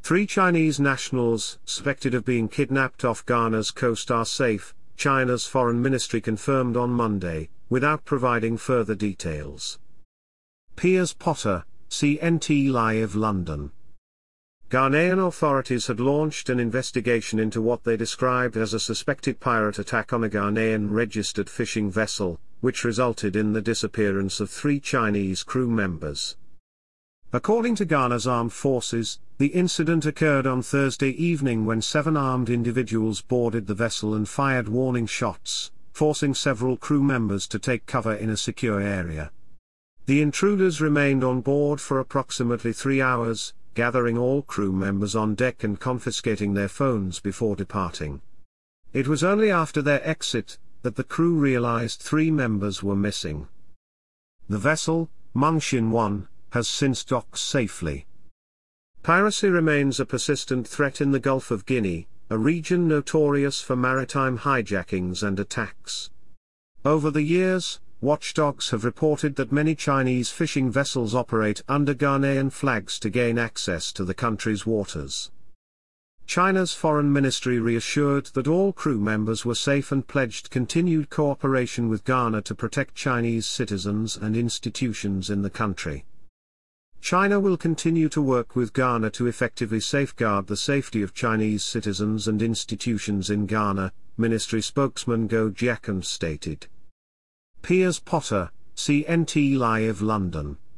Three Chinese nationals suspected of being kidnapped off Ghana's coast are safe, China's foreign ministry confirmed on Monday, without providing further details. Piers Potter, CNT Live London. Ghanaian authorities had launched an investigation into what they described as a suspected pirate attack on a Ghanaian-registered fishing vessel, which resulted in the disappearance of 3 Chinese crew members. According to Ghana's armed forces, the incident occurred on Thursday evening when 7 armed individuals boarded the vessel and fired warning shots, forcing several crew members to take cover in a secure area. The intruders remained on board for approximately 3 hours, gathering all crew members on deck and confiscating their phones before departing. It was only after their exit that the crew realized 3 members were missing. The vessel, Mungshin 1, has since docked safely. Piracy remains a persistent threat in the Gulf of Guinea, a region notorious for maritime hijackings and attacks. Over the years, watchdogs have reported that many Chinese fishing vessels operate under Ghanaian flags to gain access to the country's waters. China's foreign ministry reassured that all crew members were safe and pledged continued cooperation with Ghana to protect Chinese citizens and institutions in the country. China will continue to work with Ghana to effectively safeguard the safety of Chinese citizens and institutions in Ghana, ministry spokesman Goh Jiakun stated. Piers Potter, CNT Live London.